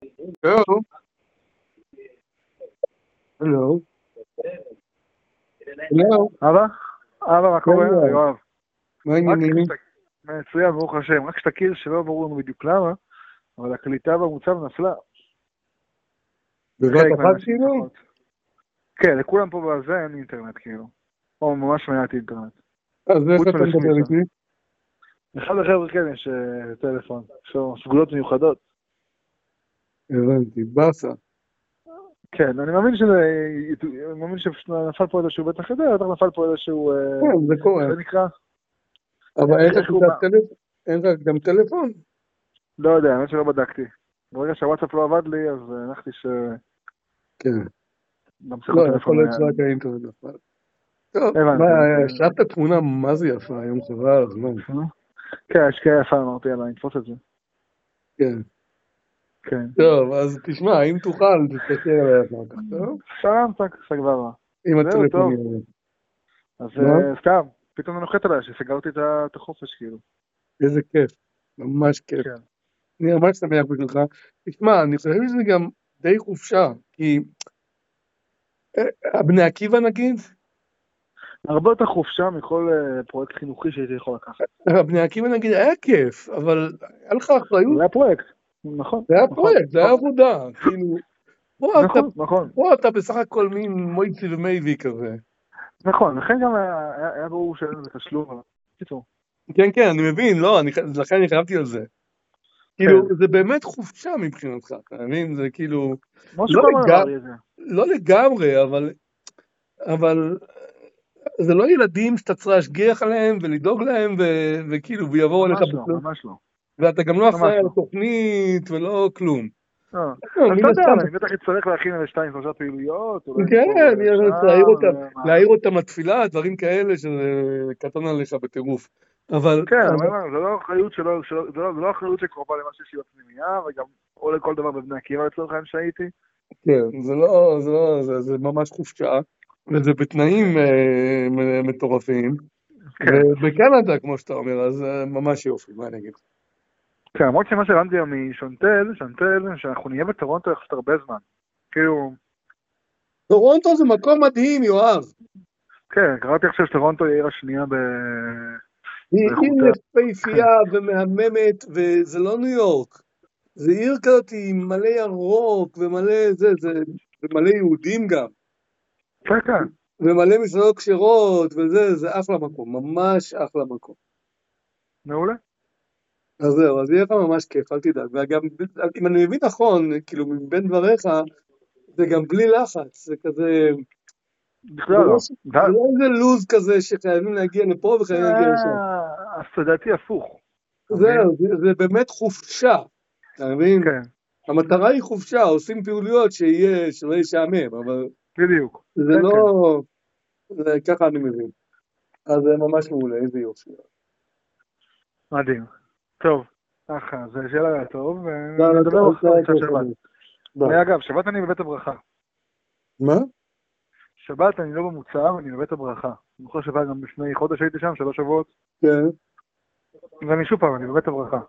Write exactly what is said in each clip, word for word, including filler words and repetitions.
Hello. Hello. Hello. אבא? אבא, מה קורה? יואב. יואב. מה רק העניינים? כשת- מצוין, ברוך השם. רק שתכיר שלא ברור לנו בדיוק למה, אבל הקליטה במוצב נפלה. בבת חלק אחת מהאנשים כאילו? לפחות. כן, לכולם פה בזה אין אינטרנט כאילו. או ממש מעט אינטרנט. אז איך חוץ אתה מדבר מלשמישה. איתי? אחד החבר'ה כן יש אה, טלפון. יש לו סגולות מיוחדות. הבנתי, באסה. כן, אני מאמין שזה... אני מאמין שנפל פה איזשהו בית החדר, בטח נפל פה איזשהו... אה, כן, זה קורה. איך זה נקרא? אבל אין לך איך הוא גם בא? טלפון? אין לך גם טלפון? לא יודע, האמת שלא בדקתי. ברגע שהוואטסאפ לא עבד לי, אז אה, הנחתי ש... כן. גם לא, שיחות יכול טלפון... להיות אה, שרק האינטרנט נפל. טוב, מה, הבנתי, אוקיי. השלטת תמונה מה זה יפה היום חבל על הזמן. כן, השקיעה יפה אמרתי, יאללה, נתפוס את זה. כן. כן. טוב, אז תשמע, אם תוכל, תתקשר אליי אחר כך, טוב? שלום, סגברה. עם זהו, הטלפון טוב. יהיה. אז מה? אה, סתם, פתאום אני נוחת עליי שסגרתי את ה- את החופש, כאילו. איזה כיף. ממש כיף. כן. אני ממש שמח בשבילך. תשמע, אני חושב שזה גם די חופשה, כי אה, בני עקיבא נגיד, הרבה יותר חופשה מכל אה, פרויקט חינוכי שהייתי יכול לקחת. בני עקיבא נגיד היה כיף, אבל היה לך זה אחריות, היה פרויקט. נכון, זה היה נכון. פרויקט, זה היה נכון, עבודה, כאילו, פה אתה, נכון, נכון. פה אתה בסך הכל מין מויצי ומייבי כזה. נכון, לכן גם היה היה- היה ברור שאין לזה תשלום. אבל קיצור. כן, כן, אני מבין, לא, אני, לכן אני חייבתי על זה. כאילו, זה באמת חופשה מבחינתך, אתה מבין? זה כאילו, כמו לא, שכל לג... אמר לי את זה. לא לגמרי, אבל, אבל זה לא ילדים שאתה צריך להשגיח עליהם ולדאוג להם, ו... וכאילו, ויבואו עליך ממש לא, בסוף. ממש לא. ואתה גם לא אחראי ממש על לא. התוכנית ולא כלום. לא. לא, אז מן אתה יודע, הסתם, אני בטח אצטרך להכין איזה שתיים שלושה פעילויות, אולי כן, מפה אני רוצה להעיר לשם, אותם, ומה... להעיר אותם לתפילה, דברים כאלה שזה קטן עליך בטירוף. אבל, כן, אבל, אבל לא, זה לא אחריות שלא, שלא, זה לא, זה לא אחריות שקרובה למה שיש לי בפנימייה, וגם, או לכל דבר בבני עקיבא לצורך העניין שהייתי. כן, זה לא, זה לא, זה, זה ממש חופשה, וזה בתנאים אה, מ- מטורפים, כן. ובקנדה, כמו שאתה אומר, אז אה, ממש יופי, מה אני אגיד? כן, למרות שמה שהבנתי גם משונטל, שונטל, שאנחנו נהיה בטורונטו יחסית הרבה זמן. כאילו, טורונטו זה מקום מדהים, יואב. כן, קראתי עכשיו שטורונטו היא העיר השנייה ב... היא עיר באיכותה. כן. יפהפייה ומהממת, וזה לא ניו יורק. זה עיר כזאת עם מלא ירוק, ומלא זה, זה, ומלא יהודים גם. כן, כן. ומלא מסעדות כשרות, וזה, זה אחלה מקום, ממש אחלה מקום. מעולה. אז זהו, אז יהיה לך ממש כיף, אל תדאג. וגם, אם אני מבין נכון, כאילו, מבין דבריך, זה גם בלי לחץ, זה כזה, זה בכלל לא, לא. ש- זה ואז... לא איזה לוז כזה שחייבים להגיע לפה וחייבים להגיע לשם. אה, אז לדעתי הפוך. אתה מבין? זהו, זה, זה באמת חופשה, אתה מבין? כן, המטרה היא חופשה, עושים פעילויות שיהיה, שלא ישעמם, אבל בדיוק. זה כן, לא, כן. זה, ככה אני מבין. אז זה ממש מעולה, איזה יופי. מדהים. טוב, ככה, זה שיהיה לה טוב, לא, לא, ונדבר אל אחר קצת תהיה שבת. חמור. ביי. אגב, שבת אני בבית הברכה. מה? שבת אני לא במוצב, אני בבית הברכה. אני זוכר שבת גם לפני חודש הייתי שם, שלוש שבועות, כן, ואני שוב פעם, אני בבית הברכה.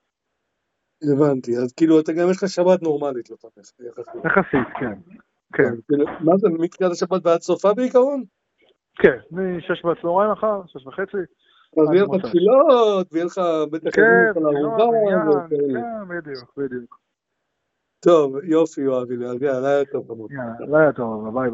הבנתי. אז כאילו, אתה גם יש לך שבת נורמלית לפעמים, יחסית. יחסית, כן. כן, כן. כאילו, מה זה, מתחילת השבת ועד סופה בעיקרון? כן, משש בצהריים מחר, שש וחצי. אז עד יהיה לך מוצ"ש. תפילות, ויהיה לך בטח יזמין כן, אותך לארוחה, תפילות, מניין, וכאלה. כן, בדיוק, בדיוק. טוב, יופי, יואבי, אז יאללה, לילה טוב, חמוד. יאללה, לילה טוב, ביי ביי.